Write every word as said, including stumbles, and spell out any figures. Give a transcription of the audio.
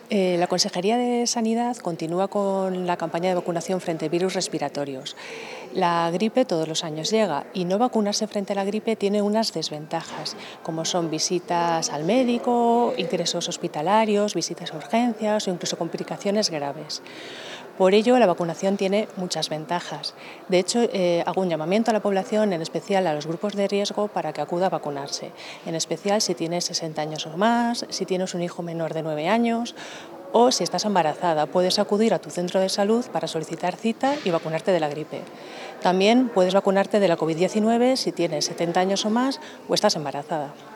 Eh, la Consejería de Sanidad continúa con la campaña de vacunación frente a virus respiratorios. La gripe todos los años llega y no vacunarse frente a la gripe tiene unas desventajas, como son visitas al médico, ingresos hospitalarios, visitas a urgencias o incluso complicaciones graves. Por ello, la vacunación tiene muchas ventajas. De hecho, eh, hago un llamamiento a la población, en especial a los grupos de riesgo, para que acuda a vacunarse. En especial si tienes sesenta años o más, si tienes un hijo menor de nueve años o si estás embarazada. Puedes acudir a tu centro de salud para solicitar cita y vacunarte de la gripe. También puedes vacunarte de la COVID diecinueve si tienes setenta años o más o estás embarazada.